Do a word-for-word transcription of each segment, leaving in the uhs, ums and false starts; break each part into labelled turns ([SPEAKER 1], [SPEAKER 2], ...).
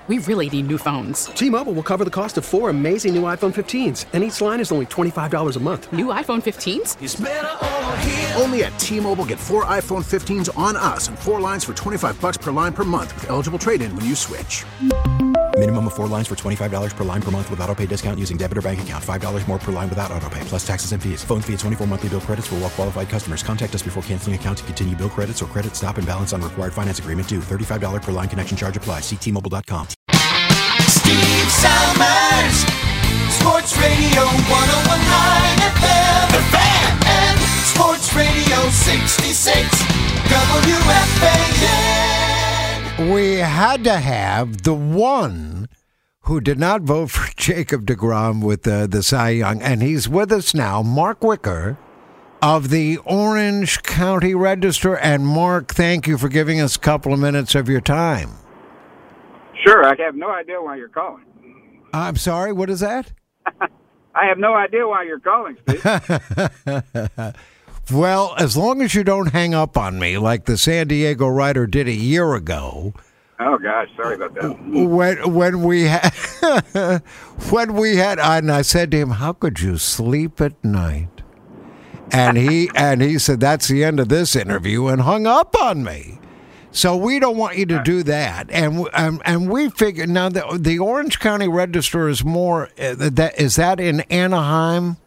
[SPEAKER 1] We really need new phones.
[SPEAKER 2] T-Mobile will cover the cost of four amazing new iPhone fifteens, and each line is only twenty-five dollars a month.
[SPEAKER 1] New iPhone fifteens?
[SPEAKER 3] It's better over here.
[SPEAKER 4] Only at T-Mobile, get four iPhone fifteens on us and four lines for twenty-five dollars per line per month with eligible trade-in when you switch.
[SPEAKER 5] Minimum of four lines for twenty-five dollars per line per month with autopay discount using debit or bank account. five dollars more per line without autopay, plus taxes and fees. Phone fee at twenty-four monthly bill credits for well-qualified customers. Contact us before canceling account to continue bill credits or credit stop and balance on required finance agreement due. thirty-five dollars per line connection charge applies. See T Mobile dot com.
[SPEAKER 3] Steve Summers, Sports Radio one oh one point nine F M, The Fan, and Sports Radio sixty-six, W F A N.
[SPEAKER 6] We had to have the one who did not vote for Jacob deGrom with uh, the Cy Young, and he's with us now, Mark Wicker of the Orange County Register. And Mark, thank you for giving us a couple of minutes of your time.
[SPEAKER 7] Sure, I have no idea why you're calling.
[SPEAKER 6] I'm sorry, what is that?
[SPEAKER 7] I have no idea why you're calling, Steve.
[SPEAKER 6] Well, as long as you don't hang up on me like the San Diego writer did a year ago.
[SPEAKER 7] Oh gosh, sorry about that.
[SPEAKER 6] When when we had when we had, and I said to him, "How could you sleep at night?" And he and he said, "That's the end of this interview," and hung up on me. So we don't want you to do that, and um, and we figure now that the Orange County Register is more uh, that is that in Anaheim.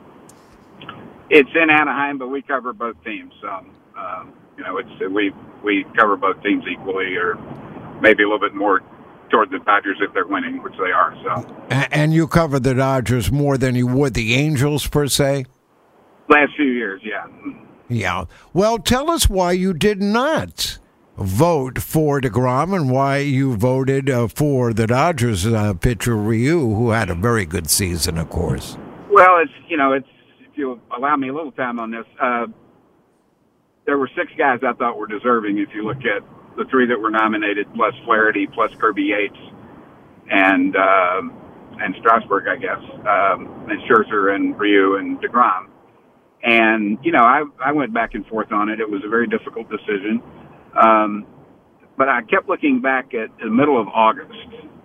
[SPEAKER 7] It's in Anaheim, but we cover both teams. Um, uh, you know, it's we we cover both teams equally, or maybe a little bit more toward the Dodgers if they're winning, which they are. So,
[SPEAKER 6] and, and you cover the Dodgers more than you would the Angels per se.
[SPEAKER 7] Last few years, yeah.
[SPEAKER 6] Yeah. Well, tell us why you did not vote for deGrom and why you voted uh, for the Dodgers uh, pitcher Ryu, who had a very good season, of course.
[SPEAKER 7] Well, it's you know, it's if you'll allow me a little time on this, uh, there were six guys I thought were deserving. If you look at the three that were nominated, plus Flaherty, plus Kirby Yates, and uh, and Strasburg, I guess, um, and Scherzer and Ryu and deGrom. And you know, I I went back and forth on it. It was a very difficult decision. Um, but I kept looking back at the middle of August.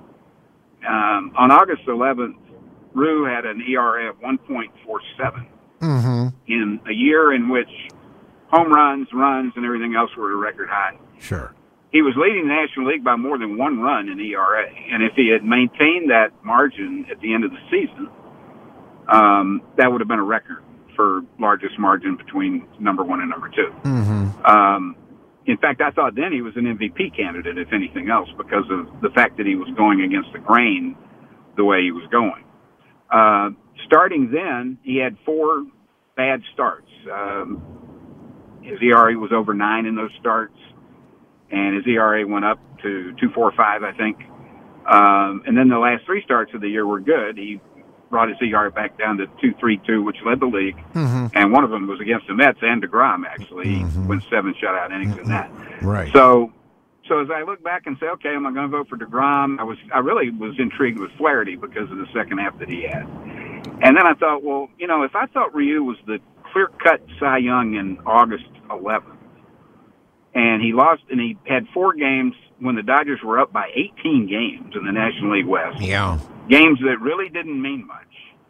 [SPEAKER 7] Um, on August eleventh, Ryu had an E R A of one point four seven
[SPEAKER 6] mm-hmm.
[SPEAKER 7] in a year in which home runs, runs, and everything else were at a record high.
[SPEAKER 6] Sure.
[SPEAKER 7] He was leading the National League by more than one run in E R A. And if he had maintained that margin at the end of the season, um, that would have been a record for largest margin between number one and number two.
[SPEAKER 6] Mm-hmm.
[SPEAKER 7] Um, In fact, I thought then he was an M V P candidate, if anything else, because of the fact that he was going against the grain the way he was going. Uh, starting then, he had four bad starts. Um, his E R A was over nine in those starts, and his E R A went up to two point four five, I think. Um, and then the last three starts of the year were good. He brought his E R A back down to two point three two, which led the league.
[SPEAKER 6] Mm-hmm.
[SPEAKER 7] And one of them was against the Mets and deGrom, actually.
[SPEAKER 6] Mm-hmm.
[SPEAKER 7] He went seven shutout innings in that.
[SPEAKER 6] Right.
[SPEAKER 7] So so as I look back and say, okay, am I going to vote for deGrom? I was I really was intrigued with Flaherty because of the second half that he had. And then I thought, well, you know, if I thought Ryu was the clear-cut Cy Young in August eleventh, and he lost, and he had four games when the Dodgers were up by eighteen games in the National League West.
[SPEAKER 6] Yeah.
[SPEAKER 7] Games that really didn't mean much.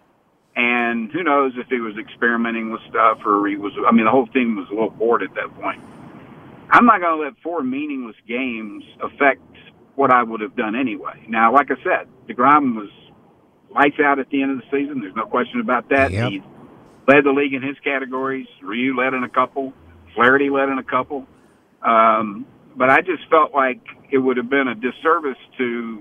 [SPEAKER 7] And who knows if he was experimenting with stuff or he was, I mean, the whole team was a little bored at that point. I'm not going to let four meaningless games affect what I would have done anyway. Now, like I said, deGrom was lights out at the end of the season. There's no question about that.
[SPEAKER 6] Yep.
[SPEAKER 7] He led the league in his categories. Ryu led in a couple. Flaherty led in a couple. Um, but I just felt like it would have been a disservice to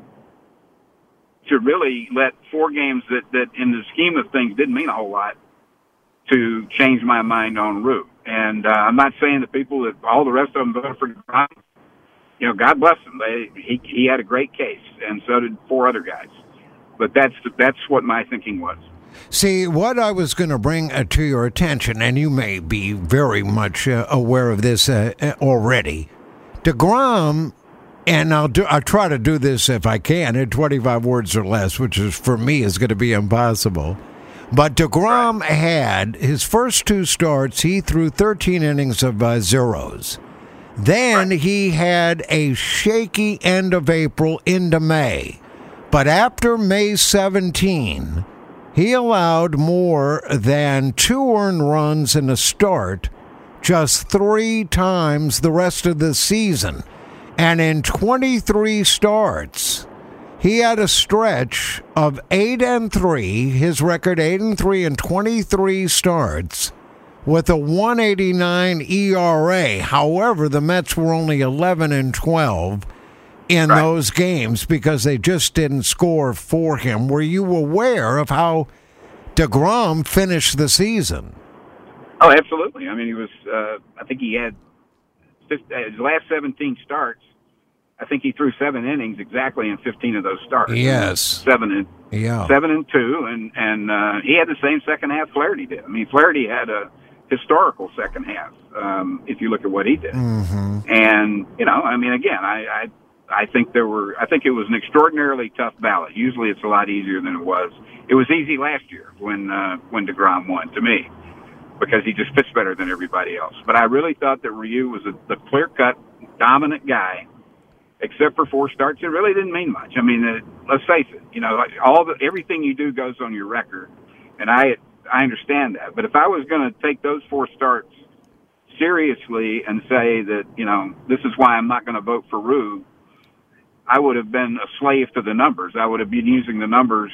[SPEAKER 7] to really let four games that, that in the scheme of things didn't mean a whole lot to change my mind on Ryu. And uh, I'm not saying that people that all the rest of them voted for deGrom, you know, God bless him. They, he he had a great case, and so did four other guys. But that's that's what my thinking was.
[SPEAKER 6] See, what I was going to bring uh, to your attention, and you may be very much uh, aware of this uh, already, deGrom, and I'll do, I'll try to do this if I can in twenty-five words or less, which is for me is going to be impossible. But deGrom had his first two starts, he threw thirteen innings of uh, zeros. Then he had a shaky end of April into May. But after May seventeenth, he allowed more than two earned runs in a start just three times the rest of the season. And in twenty-three starts, he had a stretch of eight and three, his record eight and three in twenty-three starts, with a one eighty-nine E R A. However, the Mets were only eleven and twelve in right. those games because they just didn't score for him. Were you aware of how DeGrom finished the season?
[SPEAKER 7] Oh, absolutely. I mean, he was. Uh, I think he had his last seventeen starts. I think he threw seven innings exactly in fifteen of those starts.
[SPEAKER 6] Yes,
[SPEAKER 7] seven and
[SPEAKER 6] yeah,
[SPEAKER 7] seven and two, and and uh, he had the same second half Flaherty did. I mean, Flaherty had a historical second half. Um, if you look at what he did,
[SPEAKER 6] mm-hmm.
[SPEAKER 7] and you know, I mean, again, I, I I think there were. I think it was an extraordinarily tough ballot. Usually, it's a lot easier than it was. It was easy last year when uh, when DeGrom won to me, because he just fits better than everybody else. But I really thought that Ryu was a, the clear-cut, dominant guy. Except for four starts, it really didn't mean much. I mean, it, let's face it. You know, all the everything you do goes on your record, and I I understand that. But if I was going to take those four starts seriously and say that, you know, this is why I'm not going to vote for Rue, I would have been a slave to the numbers. I would have been using the numbers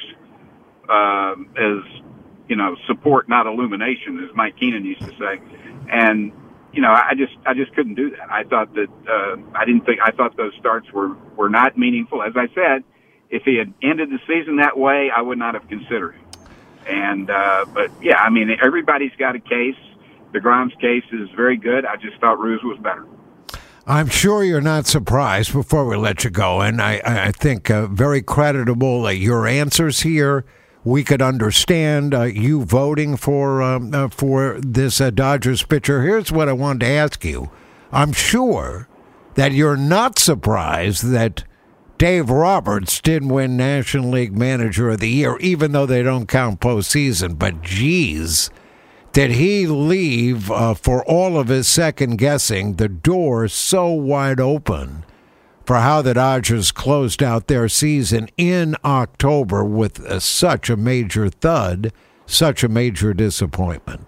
[SPEAKER 7] uh, as, you know, support, not illumination, as Mike Keenan used to say. And you know, I just I just couldn't do that. I thought that uh, I didn't think I thought those starts were, were not meaningful. As I said, if he had ended the season that way, I would not have considered him. And uh, but yeah, I mean, everybody's got a case. DeGrom's case is very good. I just thought Ruse was better.
[SPEAKER 6] I'm sure you're not surprised. Before we let you go, and I I think uh, very creditable uh, your answers here. We could understand uh, you voting for um, uh, for this uh, Dodgers pitcher. Here's what I wanted to ask you. I'm sure that you're not surprised that Dave Roberts didn't win National League Manager of the Year, even though they don't count postseason. But, geez, did he leave, uh, for all of his second-guessing, the door so wide open for how the Dodgers closed out their season in October with uh, such a major thud, such a major disappointment?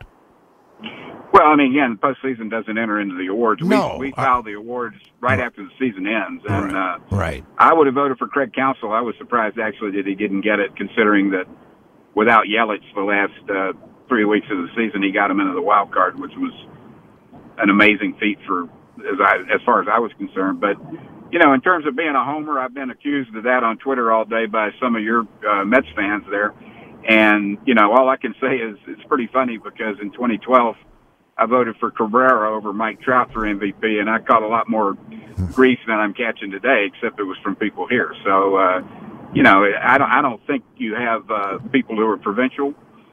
[SPEAKER 7] Well, I mean, again, the postseason doesn't enter into the awards.
[SPEAKER 6] No,
[SPEAKER 7] we, we file the awards right after the season ends. And
[SPEAKER 6] right,
[SPEAKER 7] uh,
[SPEAKER 6] right.
[SPEAKER 7] I would have voted for Craig Counsell. I was surprised, actually, that he didn't get it, considering that without Yelich the last uh, three weeks of the season, he got him into the wild card, which was an amazing feat for as, I, as far as I was concerned. But you know, in terms of being a homer, I've been accused of that on Twitter all day by some of your uh, Mets fans there. And, you know, all I can say is it's pretty funny because in twenty twelve, I voted for Cabrera over Mike Trout for M V P, and I caught a lot more grief than I'm catching today, except it was from people here. So, uh, you know, I don't, I don't think you have uh, people who are provincial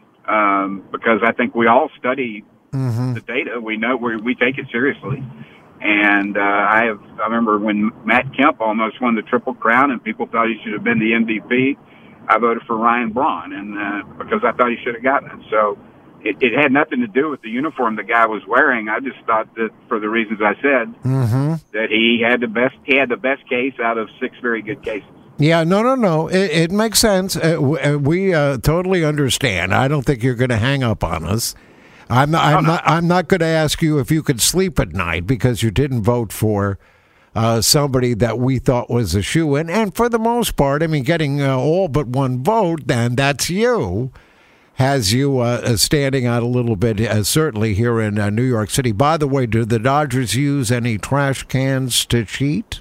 [SPEAKER 7] um, because I think we all study mm-hmm. the data. We know we we take it seriously. And uh, I have, I remember when Matt Kemp almost won the Triple Crown and people thought he should have been the M V P, I voted for Ryan Braun, and uh, because I thought he should have gotten it. So it, it had nothing to do with the uniform the guy was wearing. I just thought that for the reasons I said,
[SPEAKER 6] mm-hmm.
[SPEAKER 7] that he had the best, he had the best case out of six very good cases.
[SPEAKER 6] Yeah, no, no, no. It, it makes sense. Uh, we uh, totally understand. I don't think you're going to hang up on us. I'm not, I'm, oh, no. not, I'm not going to ask you if you could sleep at night because you didn't vote for uh, somebody that we thought was a shoo-in. And for the most part, I mean, getting uh, all but one vote, and that's you, has you uh, standing out a little bit, uh, certainly here in uh, New York City. By the way, do the Dodgers use any trash cans to cheat?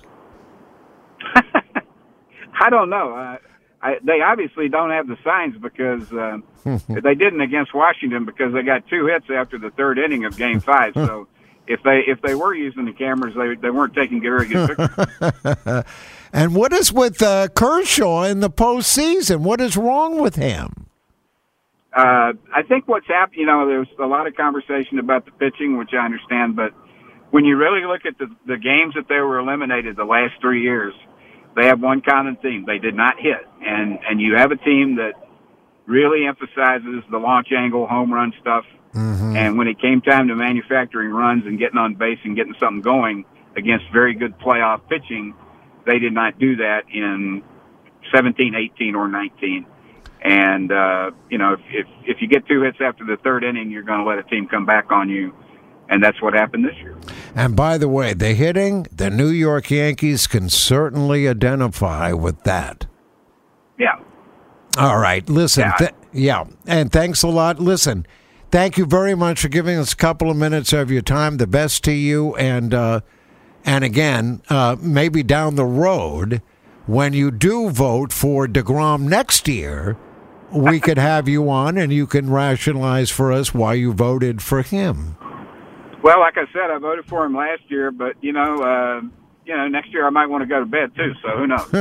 [SPEAKER 7] I don't know. Uh, I, they obviously don't have the signs because uh, they didn't against Washington because they got two hits after the third inning of Game Five. So if they if they were using the cameras, they they weren't taking very good pictures.
[SPEAKER 6] And what is with uh, Kershaw in the postseason? What is wrong with him?
[SPEAKER 7] Uh, I think what's happened, you know, there's a lot of conversation about the pitching, which I understand, but when you really look at the the games that they were eliminated the last three years. They have one common theme. They did not hit. And and you have a team that really emphasizes the launch angle, home run stuff. Mm-hmm. And when it came time to manufacturing runs and getting on base and getting something going, against very good playoff pitching. They did not do that in seventeen, eighteen, or nineteen. And, uh, you know, if, if, if you get two hits after the third inning, you're going to let a team come back on you. And that's what happened this year.
[SPEAKER 6] And by the way, the hitting, the New York Yankees can certainly identify with that.
[SPEAKER 7] Yeah.
[SPEAKER 6] All right. Listen.
[SPEAKER 7] Yeah.
[SPEAKER 6] Th- yeah. And thanks a lot. Listen, thank you very much for giving us a couple of minutes of your time. The best to you. And, uh, and again, uh, maybe down the road, when you do vote for DeGrom next year, we could have you on and you can rationalize for us why you voted for him.
[SPEAKER 7] Well, like I said, I voted for him last year, but, you know, uh, you know, next year I might want to go to bed, too, so who knows?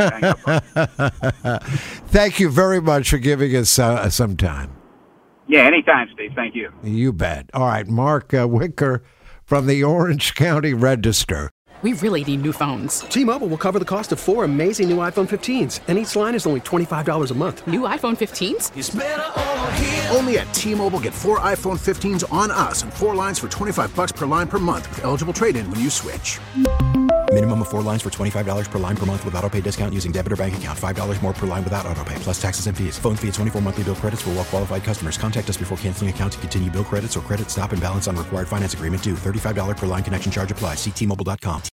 [SPEAKER 6] Thank you very much for giving us uh, some time.
[SPEAKER 7] Yeah, anytime, Steve. Thank you.
[SPEAKER 6] You bet. All right, Mark uh, Wicker from the Orange County Register.
[SPEAKER 1] We really need new phones.
[SPEAKER 2] T-Mobile will cover the cost of four amazing new iPhone fifteens, and each line is only twenty-five dollars a month.
[SPEAKER 1] New iPhone fifteens?
[SPEAKER 3] It's better over here.
[SPEAKER 4] Only at T-Mobile, get four iPhone fifteens on us and four lines for twenty-five bucks per line per month with eligible trade-in when you switch.
[SPEAKER 5] Minimum of four lines for twenty-five dollars per line per month with autopay discount using debit or bank account. five dollars more per line without autopay, plus taxes and fees. Phone fee at twenty-four monthly bill credits for well-qualified customers. Contact us before canceling account to continue bill credits or credit stop and balance on required finance agreement due. thirty-five dollars per line connection charge applies. See T Mobile dot com.